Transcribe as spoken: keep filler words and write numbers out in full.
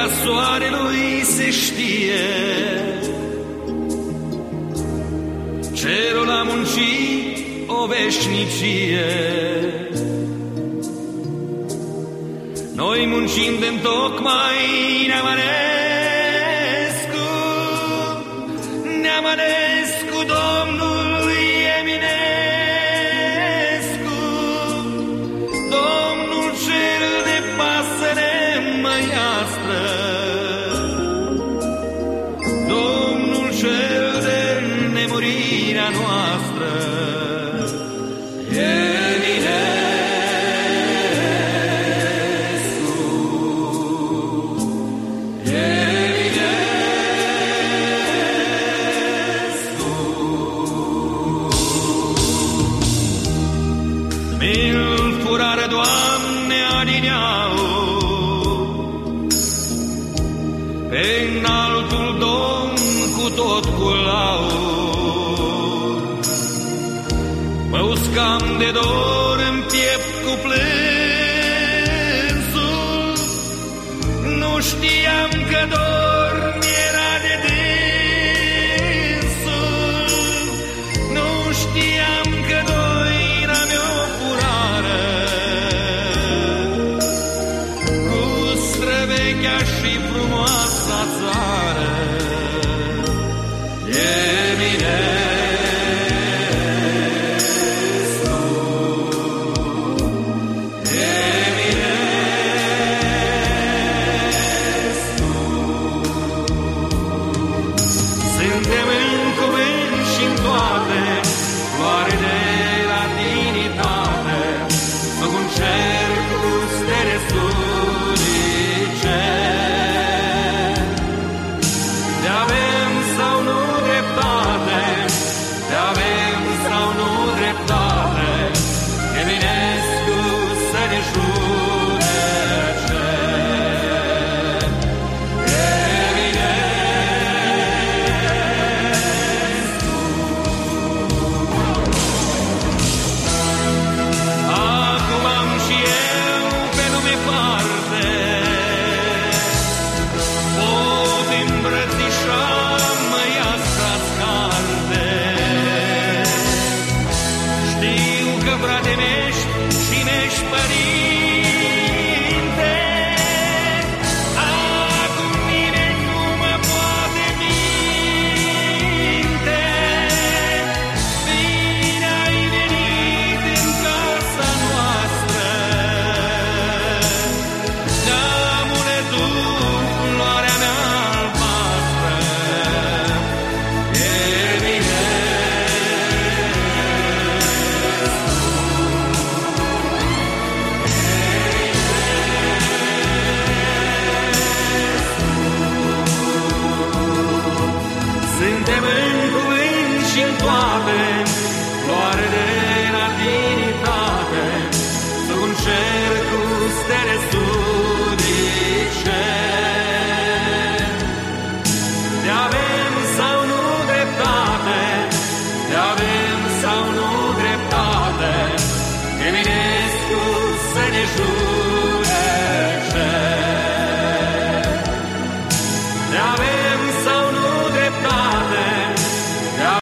soarelui se știe, cerul a muncit o veșnicie. Noi muncim de-ntocmai Neamănescu, Neamănescu domnului Eminescu, domnul cel de pasăre măiastră, domnul cel de nemurirea noastră. Mi-l furară, Doamne, adineau, pe înaltul Domn cu tot cu laud. Mă uscam de dor în piept cu plânsul, nu știam că dor mi-era de dânsul, nu știam că doina mi-o furară, cu străvechea și frumoasa țară. Eminescu, Eminescu, suntem în cuvânt și-n toate, floare de latinitate, făcut un cer cu stele sudice. De-avem sau nu dreptate, de-avem sau nu dreptate, Eminescu să ne judece. Eminescu. Acum am și eu pe lume parte, pot îmbrățișa măiastra-ți carte. Știu că frate mi-ești și mi-ești părinte,